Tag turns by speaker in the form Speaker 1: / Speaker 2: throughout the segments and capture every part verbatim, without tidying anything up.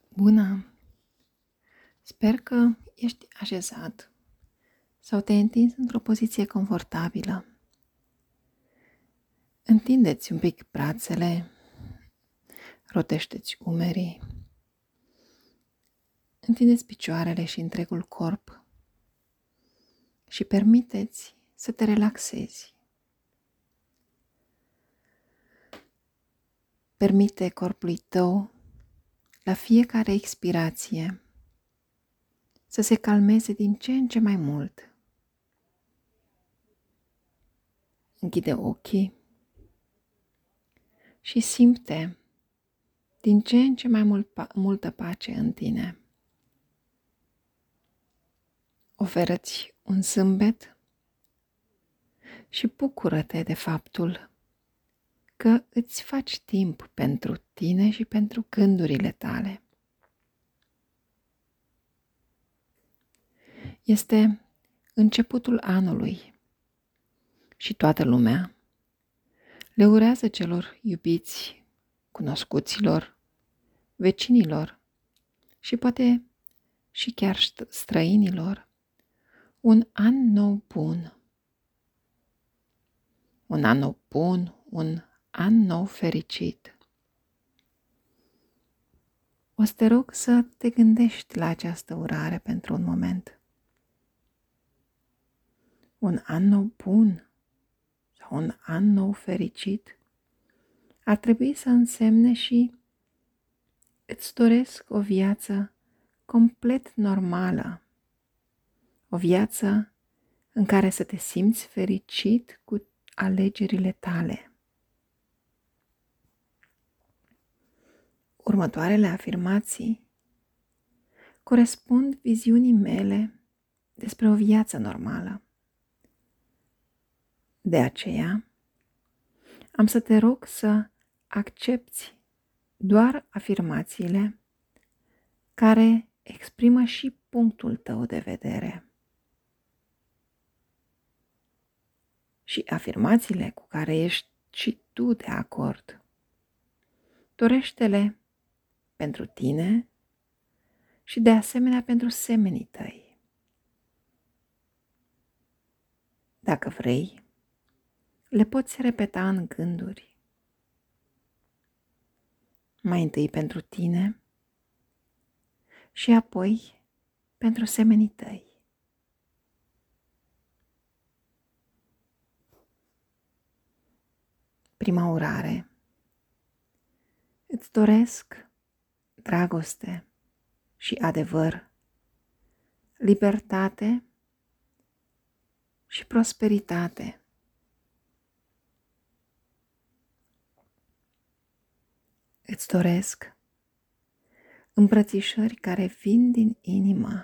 Speaker 1: Bună! Sper că ești așezat sau te-ai întins într-o poziție confortabilă. Întindeți un pic brațele, rotește-ți umerii, întindeți picioarele și întregul corp și permiteți să te relaxezi. Permite corpului tău la fiecare expirație să se calmeze din ce în ce mai mult. Închide ochii și simte din ce în ce mai mult, multă pace în tine. Oferă-ți un zâmbet și bucură-te de faptul că îți faci timp pentru tine și pentru gândurile tale. Este începutul anului și toată lumea le urează celor iubiți, cunoscuților, vecinilor și poate și chiar străinilor un an nou bun. Un an nou bun, un an nou fericit. O să te rog să te gândești la această urare pentru un moment. Un an nou bun sau un an nou fericit ar trebui să însemne și îți doresc o viață complet normală. O viață în care să te simți fericit cu alegerile tale. Următoarele afirmații corespund viziunii mele despre o viață normală. De aceea, am să te rog să accepți doar afirmațiile care exprimă și punctul tău de vedere. Și afirmațiile cu care ești și tu de acord. Dorește-le pentru tine și de asemenea pentru semenii tăi. Dacă vrei, le poți repeta în gânduri. Mai întâi pentru tine și apoi pentru semenii tăi. Prima urare. Îți doresc dragoste și adevăr, libertate și prosperitate. Îți doresc îmbrățișări care vin din inimă.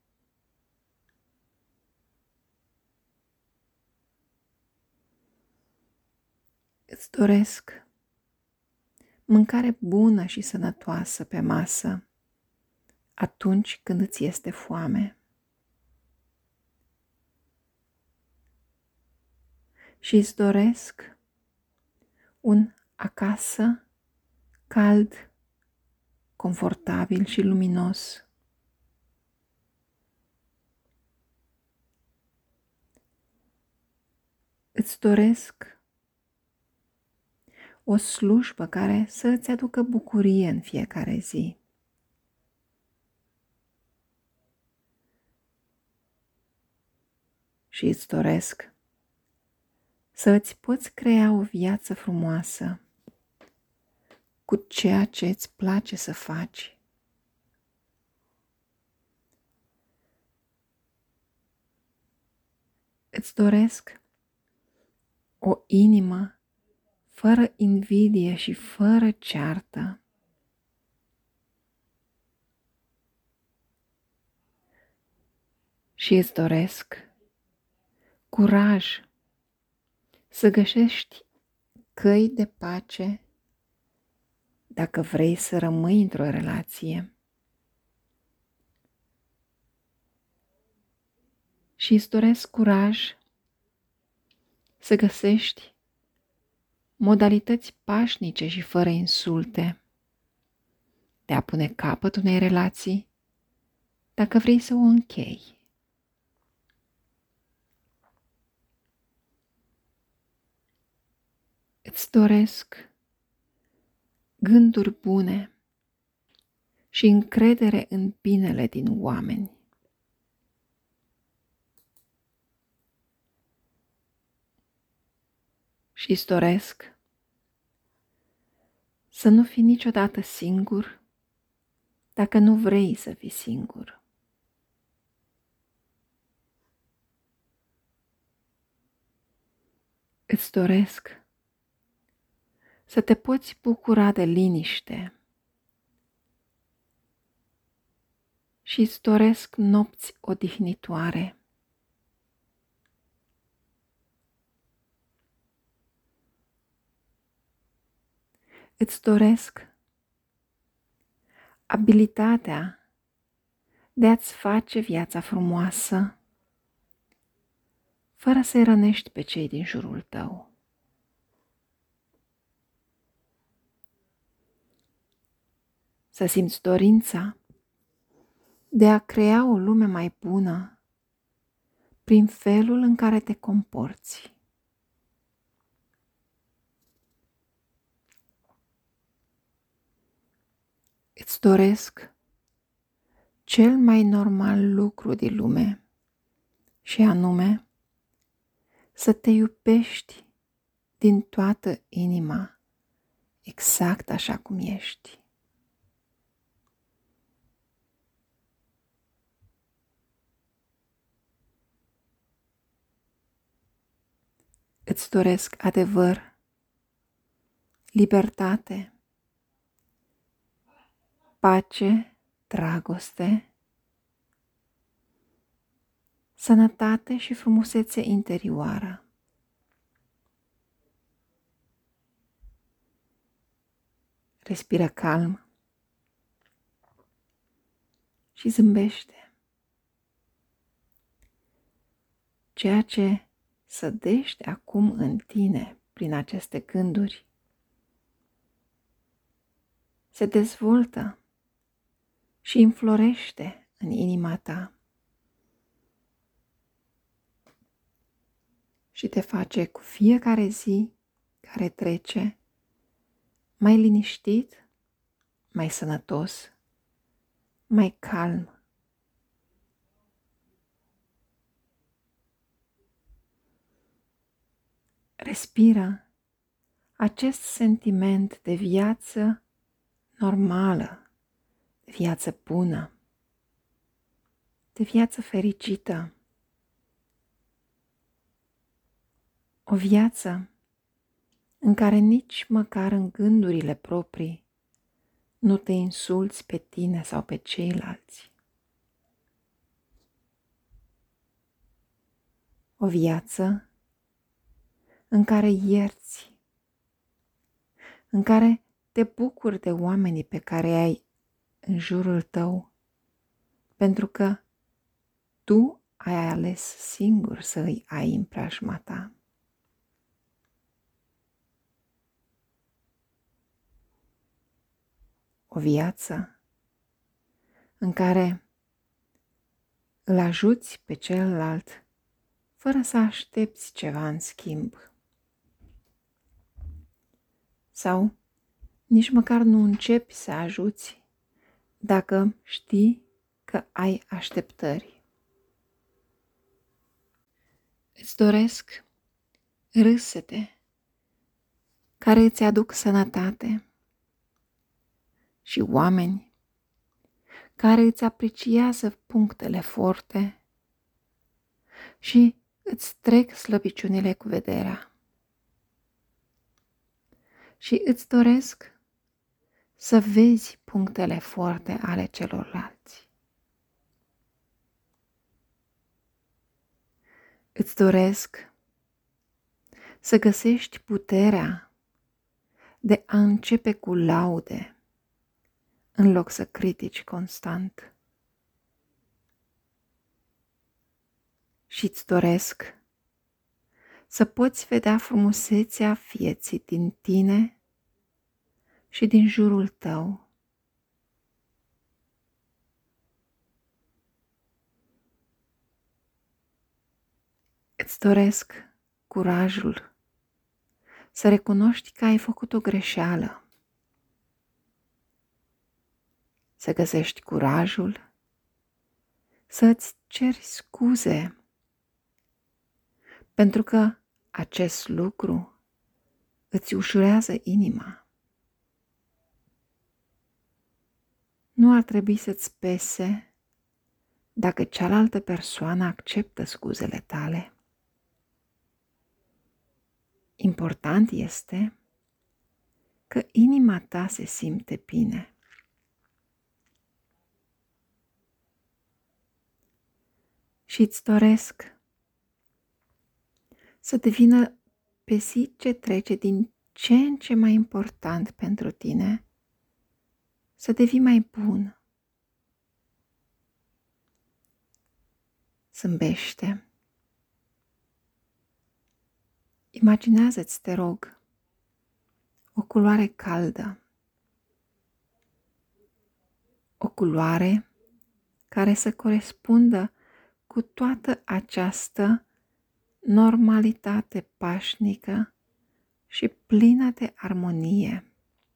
Speaker 1: Îți doresc mâncare bună și sănătoasă pe masă atunci când îți este foame. Și îți doresc un acasă cald, confortabil și luminos. Îți doresc o slujbă care să îți aducă bucurie în fiecare zi. Și îți doresc să îți poți crea o viață frumoasă cu ceea ce îți place să faci. Îți doresc o inimă fără invidie și fără ceartă. Și îți doresc curaj să găsești căi de pace dacă vrei să rămâi într-o relație. Și îți doresc curaj să găsești modalități pașnice și fără insulte de a pune capăt unei relații dacă vrei să o închei. Îți doresc gânduri bune și încredere în binele din oameni. Și îți doresc să nu fii niciodată singur dacă nu vrei să fii singur. Îți doresc să te poți bucura de liniște și îți doresc nopți odihnitoare. Îți doresc abilitatea de a-ți face viața frumoasă fără să-i rănești pe cei din jurul tău. Să simți dorința de a crea o lume mai bună prin felul în care te comporți. Îți doresc cel mai normal lucru din lume și anume să te iubești din toată inima, exact așa cum ești. Îți doresc adevăr, libertate, pace, dragoste, sănătate și frumusețe interioară. Respiră calm și zâmbește. Ceea ce sădește acum în tine prin aceste gânduri se dezvoltă și înflorește în inima ta și te face cu fiecare zi care trece mai liniștit, mai sănătos, mai calm. Respiră acest sentiment de viață normală, de viață bună, de viață fericită. O viață în care nici măcar în gândurile proprii nu te insulți pe tine sau pe ceilalți. O viață în care ierți, în care te bucuri de oamenii pe care ai în jurul tău, pentru că tu ai ales singur să îi ai în preajma ta. O viață în care îl ajuți pe celălalt fără să aștepți ceva în schimb. Sau nici măcar nu începi să ajuți dacă știi că ai așteptări. Îți doresc râsete care îți aduc sănătate și oameni care îți apreciază punctele forte și îți trec slăbiciunile cu vederea. Și îți doresc să vezi punctele forte ale celorlalți. Îți doresc să găsești puterea de a începe cu laude în loc să critici constant. Și îți doresc să poți vedea frumusețea vieții din tine și din jurul tău Îți doresc curajul să recunoști că ai făcut o greșeală, să găsești curajul să îți ceri scuze, pentru că acest lucru îți ușurează inima. Nu ar trebui să-ți pese dacă cealaltă persoană acceptă scuzele tale. Important este că inima ta se simte bine. Și îți doresc să devină pe zi ce trece din ce în ce mai important pentru tine, să devii mai bun. Zâmbește. Imaginează-ți, te rog, o culoare caldă, o culoare care să corespundă cu toată această normalitate pașnică și plină de armonie.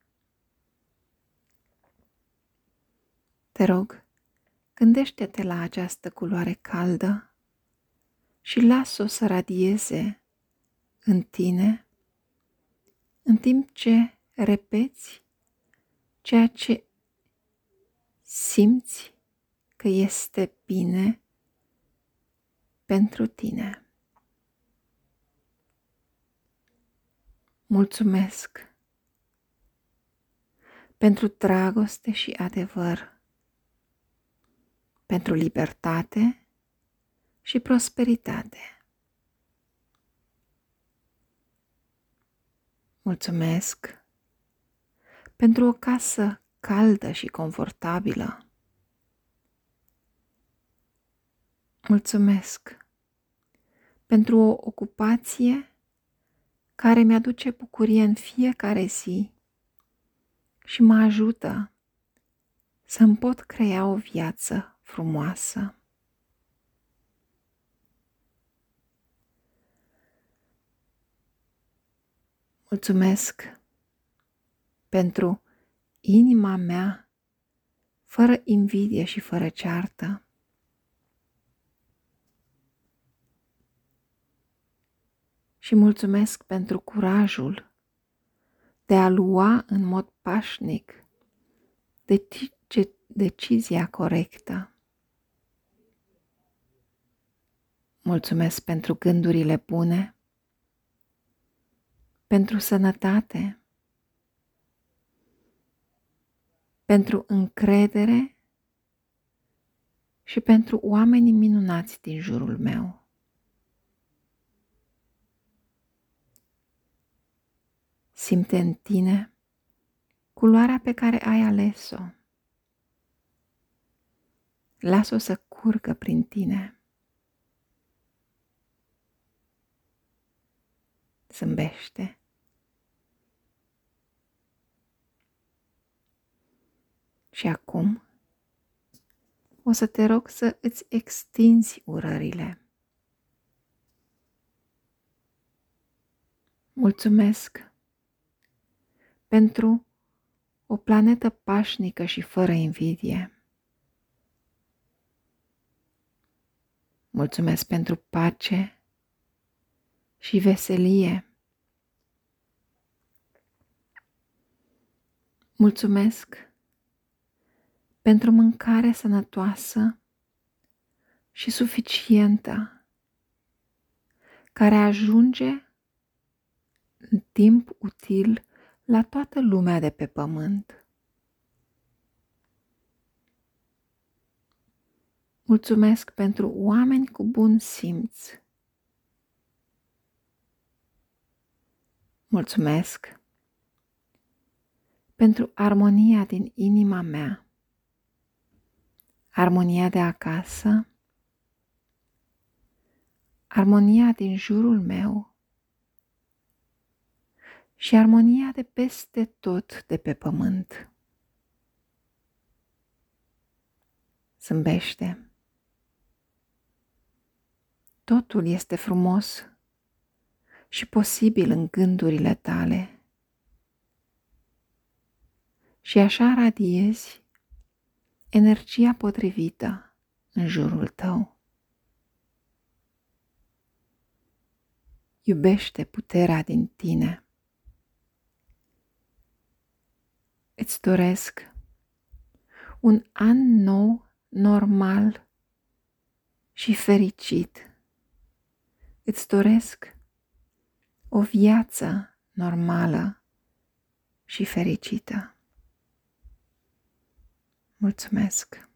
Speaker 1: Te rog, gândește-te la această culoare caldă și lasă-o să radieze în tine, în timp ce repeți ceea ce simți că este bine pentru tine. Mulțumesc pentru dragoste și adevăr, pentru libertate și prosperitate. Mulțumesc pentru o casă caldă și confortabilă. Mulțumesc pentru o ocupație care mi-aduce bucurie în fiecare zi și mă ajută să-mi pot crea o viață frumoasă. Mulțumesc pentru inima mea fără invidie și fără ceartă. Și mulțumesc pentru curajul de a lua în mod pașnic deci- decizia corectă. Mulțumesc pentru gândurile bune, pentru sănătate, pentru încredere și pentru oamenii minunați din jurul meu. Simte în tine culoarea pe care ai ales-o. Lasă-o să curgă prin tine. Zâmbește. Și acum o să te rog să îți extinzi urările. Mulțumesc pentru o planetă pașnică și fără invidie. Mulțumesc pentru pace și veselie. Mulțumesc pentru mâncare sănătoasă și suficientă, care ajunge în timp util la toată lumea de pe pământ. Mulțumesc pentru oameni cu bun simț. Mulțumesc pentru armonia din inima mea, armonia de acasă, armonia din jurul meu și armonia de peste tot de pe pământ. Zâmbește. totul este frumos și posibil în gândurile tale. Și așa radiezi energia potrivită în jurul tău. Iubește puterea din tine. Îți doresc un an nou, normal și fericit. Îți doresc o viață normală și fericită. Mulțumesc!